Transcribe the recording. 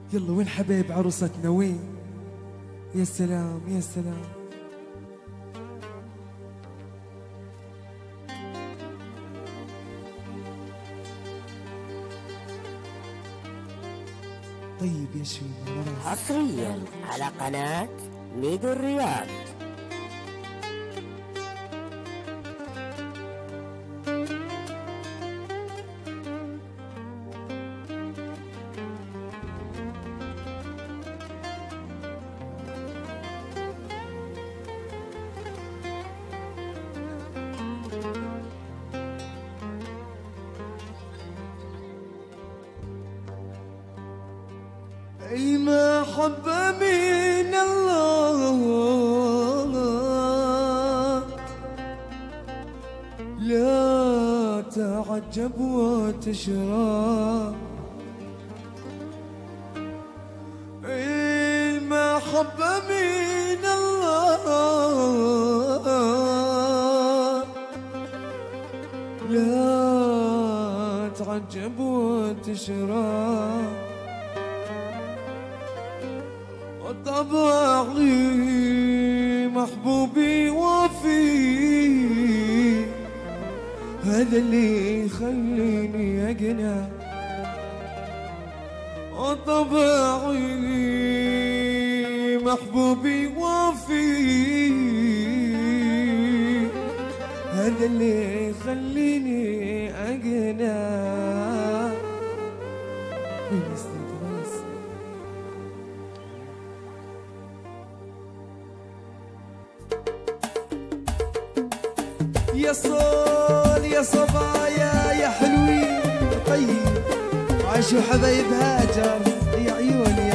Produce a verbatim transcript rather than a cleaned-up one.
يلا وين حبايب عروستنا وين؟ يا سلام يا سلام. طيب يا شيماء حصريا على قناة ميدو الرياض. المحبة من الله لا تعجب وتشرى. المحبة من الله لا تعجب وتشرى. طبعي محبوبي وفي هذا اللي يخليني أقنع. طبعي محبوبي وفي هذا اللي يخليني أقنع. يا صول يا صبايا يا حلوين طيب عاشوا حبايب هاجر يا عيوني.